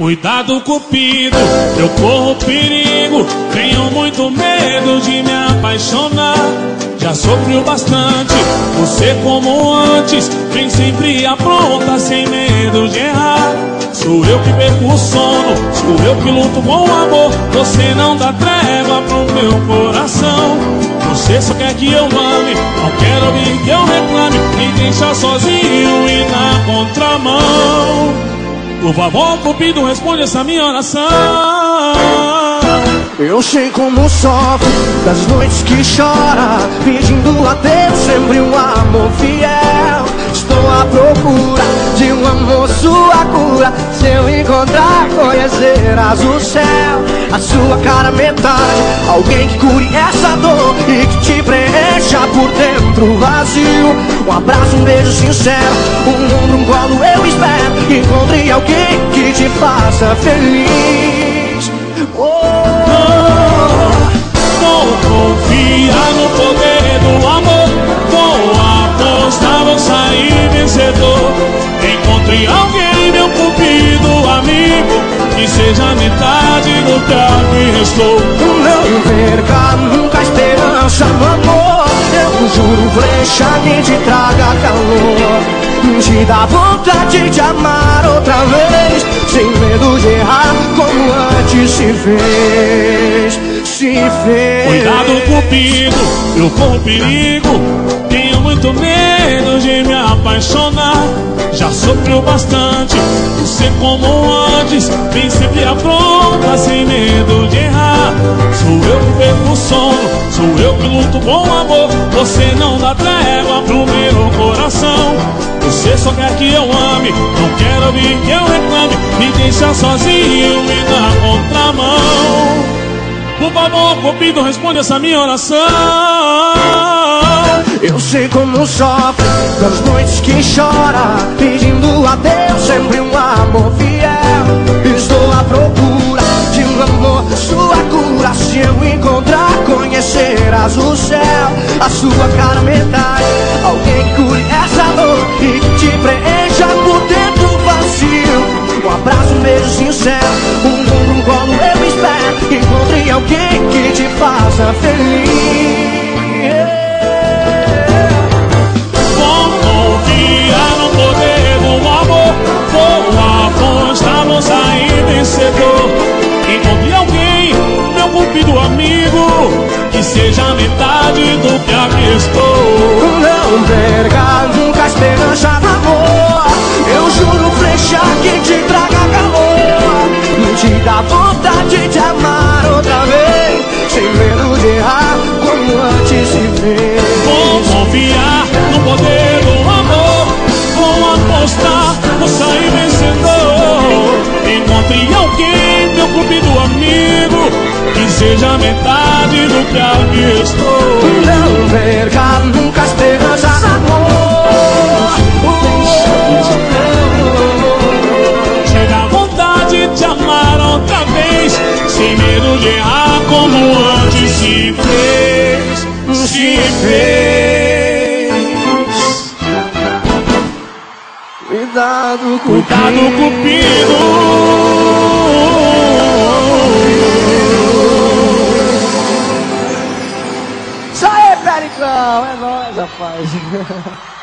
Cuidado, Cupido, eu corro perigo. Tenho muito medo de me apaixonar. Já sofri bastante, você como antes. Vem sempre apronta, sem medo de errar. Sou eu que perco o sono, sou eu que luto com o amor. Você não dá trégua pro meu coração. Você só quer que eu ame, não quero ouvir que eu reclame. Me deixa sozinho e na contramão. Por favor, Cupido, responde essa minha oração. Eu sei como sofre das noites que chora, pedindo a Deus sempre um amor fiel. Estou à procura de um amor, sua cura. Se eu encontrar, conhecerás o céu. A sua cara metade, alguém que cure essa dor e que te preencha por dentro vazio. Um abraço, um beijo sincero, um ombro, um colo eu espero. Encontre alguém que te faça feliz. Vou confiar no poder do amor. Vou apostar, vou sair vencedor. Encontre alguém, meu Cupido amigo, que seja metade do que restou. Não perca nunca a esperança no amor. Eu juro, flecha que te traga calor. Te dá vontade de amar outra vez, sem medo de errar como antes se fez. Cuidado, Cupido, eu corro perigo. Tenho muito medo de me apaixonar. Já sofreu bastante, você como antes. Vem sempre apronta, sem medo de errar. Sou eu que perco o sono, sou eu que luto com o amor. Você não dá trégua pro meu coração. Você só quer que eu ame, não quero ouvir que eu reclame. Me deixa sozinho e na contramão. Por favor, Cupido, responde essa minha oração. Eu sei como sofre das noites que chora, pedindo a Deus sempre um amor fiel. Estou à procura de um amor, sua cura. Se eu encontrar, conhecerás o céu. A sua cara metade, alguém que cure essa dor e que te preencha por dentro vazio. Um abraço, um beijo sincero, um ombro, um colo eu espero. Encontre alguém que te faça feliz. Vou confiar no poder do amor. Vou apostar, vou sair vencedor. Encontre alguém, meu Cupido amigo, que seja metade do que aqui estou. Não perca nunca a esperança no amor. Eu juro, flecha que te traga calor. Te dá vontade de amar outra vez, sem medo de errar como antes se fez. Vou confiar no poder do amor. Vou apostar, vou sair vencedor. Encontre alguém, meu Cupido amigo, que seja metade do que aqui estou. Não perca nunca a esperança no amor. Chega a vontade de amar outra vez, sem medo de errar como antes se fez. Se fez. Cuidado, Cupido. Isso aí, Pericão, é nóis, rapaz.